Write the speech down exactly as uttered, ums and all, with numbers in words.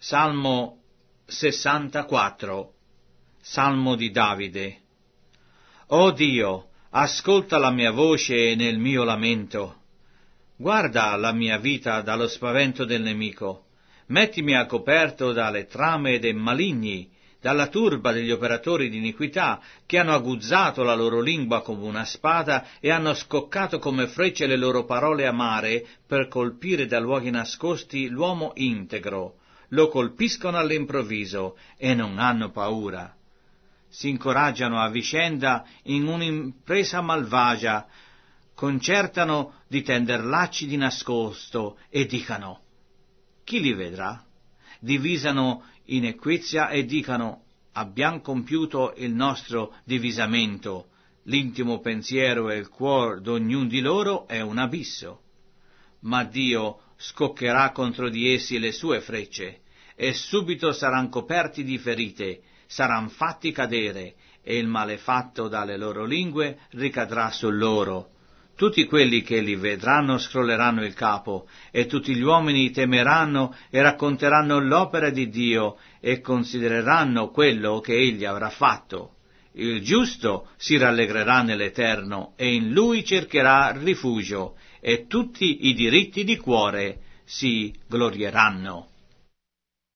Salmo sessantaquattro. Salmo di Davide. O Dio, ascolta la mia voce nel mio lamento. Guarda la mia vita dallo spavento del nemico. Mettimi a coperto dalle trame dei maligni, dalla turba degli operatori di iniquità, che hanno aguzzato la loro lingua come una spada e hanno scoccato come frecce le loro parole amare per colpire da luoghi nascosti l'uomo integro. Lo colpiscono all'improvviso e non hanno paura. Si incoraggiano a vicenda in un'impresa malvagia, concertano di tender lacci di nascosto e dicano: chi li vedrà? Divisano in equizia e dicano: abbiamo compiuto il nostro divisamento. L'intimo pensiero e il cuor d'ognuno di loro è un abisso. Ma Dio scoccherà contro di essi le sue frecce, e subito saranno coperti di ferite, saranno fatti cadere, e il male fatto dalle loro lingue ricadrà su loro. Tutti quelli che li vedranno scrolleranno il capo, e tutti gli uomini temeranno e racconteranno l'opera di Dio, e considereranno quello che Egli avrà fatto. Il giusto si rallegrerà nell'Eterno, e in Lui cercherà rifugio, e tutti i diritti di cuore si glorieranno.